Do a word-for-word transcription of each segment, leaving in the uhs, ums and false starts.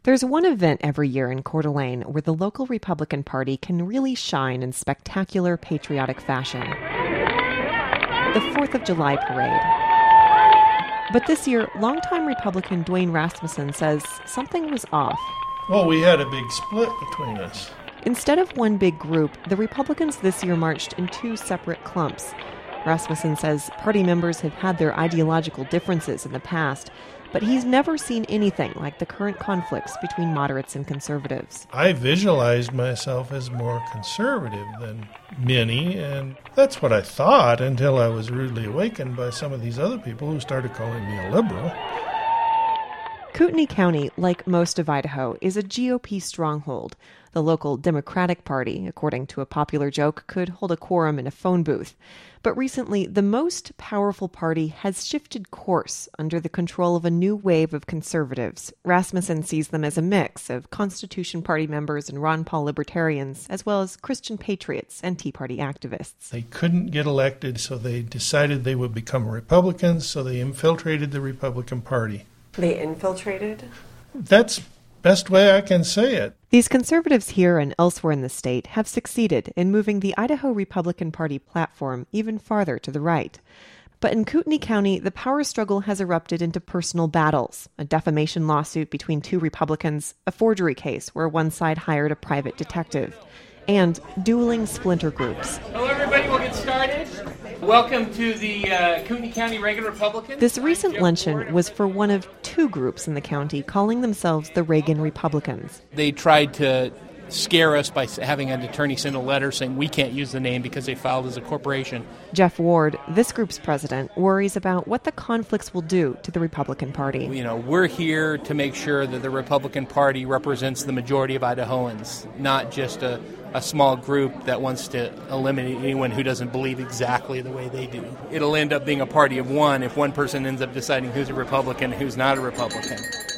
There's one event every year in Coeur d'Alene where the local Republican Party can really shine in spectacular patriotic fashion. The fourth of July parade. But this year, longtime Republican Dwayne Rasmussen says something was off. Well, we had a big split between us. Instead of one big group, the Republicans this year marched in two separate clumps. Rasmussen says party members have had their ideological differences in the past, but he's never seen anything like the current conflicts between moderates and conservatives. I visualized myself as more conservative than many, and that's what I thought until I was rudely awakened by some of these other people who started calling me a liberal. Kootenai County, like most of Idaho, is a G O P stronghold. The local Democratic Party, according to a popular joke, could hold a quorum in a phone booth. But recently, the most powerful party has shifted course under the control of a new wave of conservatives. Rasmussen sees them as a mix of Constitution Party members and Ron Paul libertarians, as well as Christian patriots and Tea Party activists. They couldn't get elected, so they decided they would become Republicans, so they infiltrated the Republican Party. They infiltrated? That's the best way I can say it. These conservatives here and elsewhere in the state have succeeded in moving the Idaho Republican Party platform even farther to the right. But in Kootenai County, the power struggle has erupted into personal battles, a defamation lawsuit between two Republicans, a forgery case where one side hired a private detective, and dueling splinter groups. Hello, everybody. We'll get started. Welcome to the uh, Kootenai County Reagan Republicans. This recent luncheon was for one of two groups in the county calling themselves the Reagan Republicans. They tried to scare us by having an attorney send a letter saying we can't use the name because they filed as a corporation. Jeff Ward, this group's president, worries about what the conflicts will do to the Republican Party. You know, we're here to make sure that the Republican Party represents the majority of Idahoans, not just a, a small group that wants to eliminate anyone who doesn't believe exactly the way they do. It'll end up being a party of one if one person ends up deciding who's a Republican and who's not a Republican.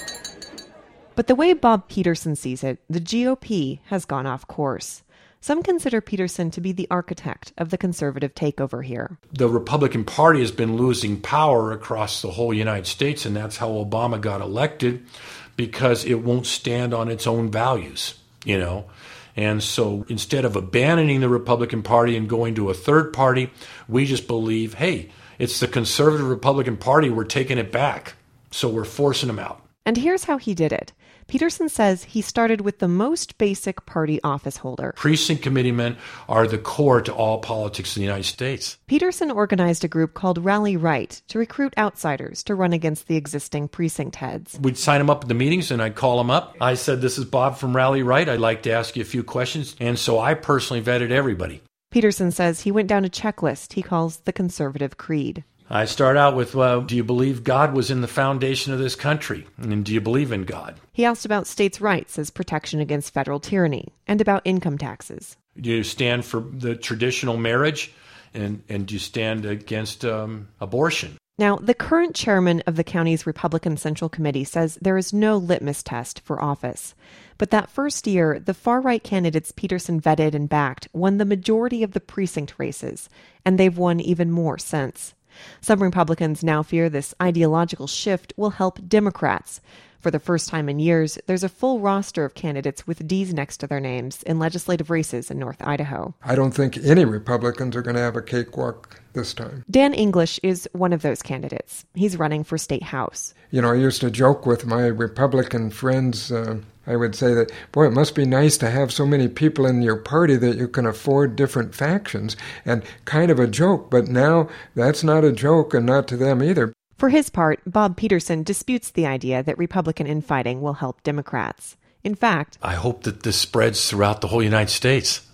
But the way Bob Peterson sees it, the G O P has gone off course. Some consider Peterson to be the architect of the conservative takeover here. The Republican Party has been losing power across the whole United States, and that's how Obama got elected, because it won't stand on its own values, you know. And so instead of abandoning the Republican Party and going to a third party, we just believe, hey, it's the conservative Republican Party, we're taking it back, so we're forcing them out. And here's how he did it. Peterson says he started with the most basic party office holder. Precinct committeemen are the core to all politics in the United States. Peterson organized a group called Rally Right to recruit outsiders to run against the existing precinct heads. We'd sign them up at the meetings, and I'd call them up. I said, this is Bob from Rally Right. I'd like to ask you a few questions. And so I personally vetted everybody. Peterson says he went down a checklist he calls the conservative creed. I start out with, well, do you believe God was in the foundation of this country? And do you believe in God? He asked about states' rights as protection against federal tyranny and about income taxes. Do you stand for the traditional marriage? And, and do you stand against um, abortion? Now, the current chairman of the county's Republican Central Committee says there is no litmus test for office. But that first year, the far-right candidates Peterson vetted and backed won the majority of the precinct races, and they've won even more since. Some Republicans now fear this ideological shift will help Democrats. For the first time in years, there's a full roster of candidates with D's next to their names in legislative races in North Idaho. I don't think any Republicans are going to have a cakewalk this time. Dan English is one of those candidates. He's running for state house. You know, I used to joke with my Republican friends. Uh, I would say that, boy, it must be nice to have so many people in your party that you can afford different factions. And kind of a joke, but now that's not a joke and not to them either. For his part, Bob Peterson disputes the idea that Republican infighting will help Democrats. In fact, I hope that this spreads throughout the whole United States.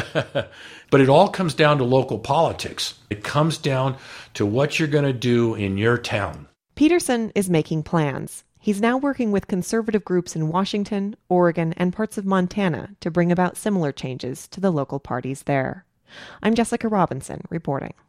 But it all comes down to local politics. It comes down to what you're going to do in your town. Peterson is making plans. He's now working with conservative groups in Washington, Oregon, and parts of Montana to bring about similar changes to the local parties there. I'm Jessica Robinson, reporting.